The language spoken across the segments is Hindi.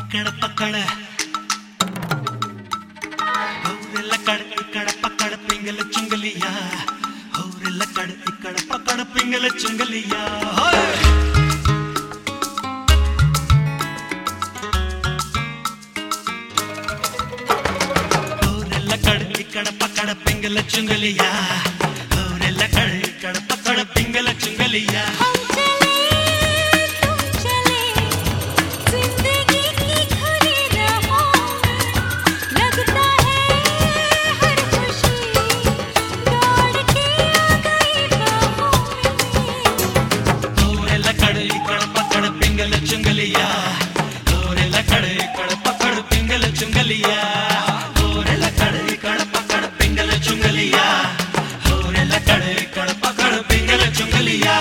इकड़ पकड़ और लकड़ इकड़ पकड़ पिंगल चुंगलिया और लकड़ इकड़ पकड़ पिंगल चुंगलिया और लकड़ इकड़ पकड़ पिंगल चुंगलिया और लकड़ इकड़ पकड़ पिंगल चुंगलिया चुंगलिया और लकड़ इकड़ पकड़ पिंगल चुंगलिया और लकड़ इकड़ पकड़ पिंगल चुंगलिया और लकड़ इकड़ पकड़ पिंगल चुंगलिया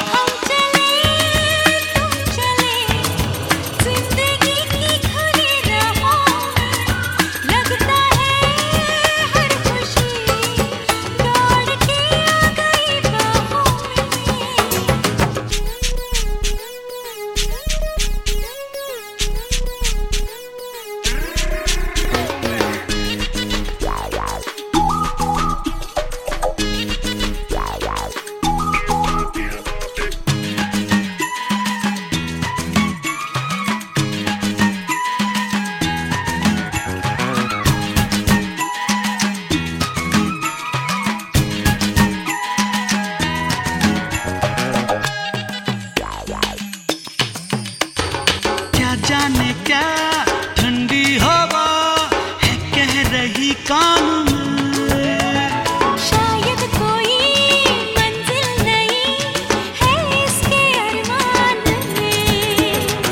जाने क्या ठंडी हवा है कह रही कान में शायद कोई मंजिल नहीं है इसके अरमान में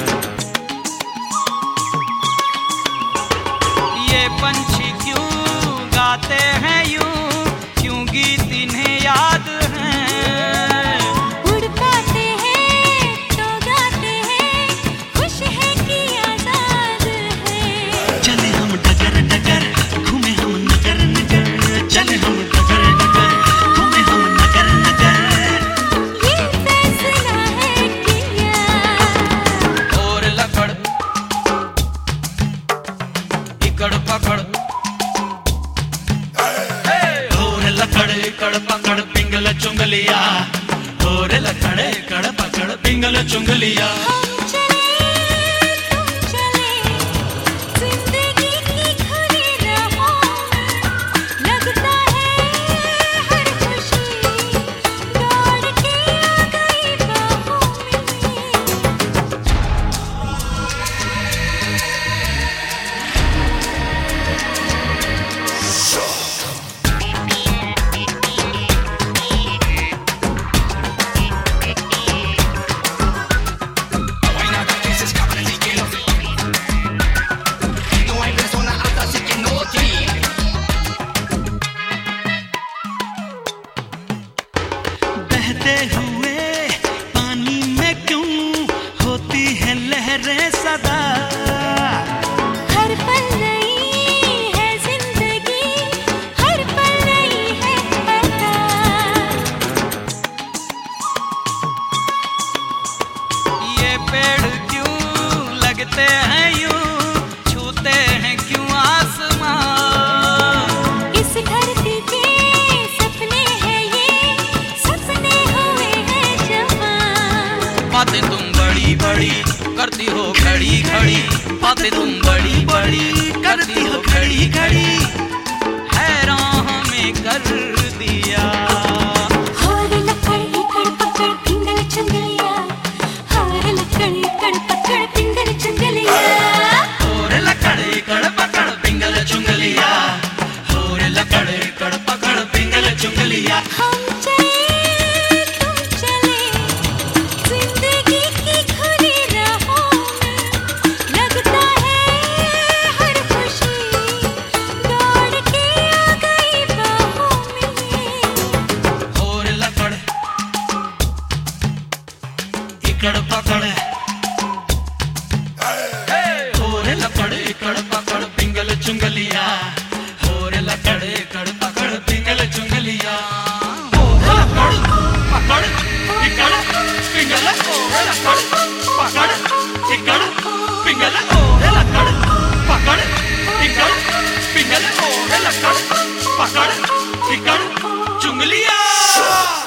ये पंछी क्यों गाते हैं यूं क्यों गीत इन्हें याद हैं उड़ पाते हैं तो गाते हैं खुश है कि आजाद है चले हम डगर डगर घूमे हम नगर नगर चले हम डगर डगर घूमे हम नगर नगर ये फैसला है किया और लकड़ इकड़ पकड़ और लकड़ इकड़ पकड़ पिंगल चुंगलिया और लकड़ इकड़ पकड़ पिंगल चुंगलिया हुए पानी में क्यों होती है लहरें सदा हर पल नई है जिंदगी हर पल नई है पता ये पेड़ क्यों लगते हैं यूं छूते हैं क्यों आसमां इस धरती के सपने हैं ये सपने हुए हैं जवां बातें तुम बड़ी बड़ी करती हो खड़ी खड़ी बातें तुम बड़ी बड़ी करती हो खड़ी खड़ी हैरान हमें कर दिया और लकड़ इकड़ पकड़ पिंगल चुंगलिया और लकड़ इकड़ पकड़ पिंगल चुंगलिया और लकड़ इकड़ पकड़ पिंगल चुंगलिया और लकड़ इकड़ पकड़ पिंगल चुंगलिया हम चले तुम चले जिंदगी की खुली राहों में लगता है हर खुशी दौड़ के आ गई बाहों में और लकड़ इकड़ पकड़ और लकड़ इकड़ पकड़ पिंगल चुंगलिया और लकड़ इकड़ पकड़ पिंगल चुंगलिया और लकड़ पकड़ इकड़ पिंगल और लकड़ पकड़ इकड़ पिंगल और लकड़ लकड़ पकड़ पिकड़ चुंगलिया।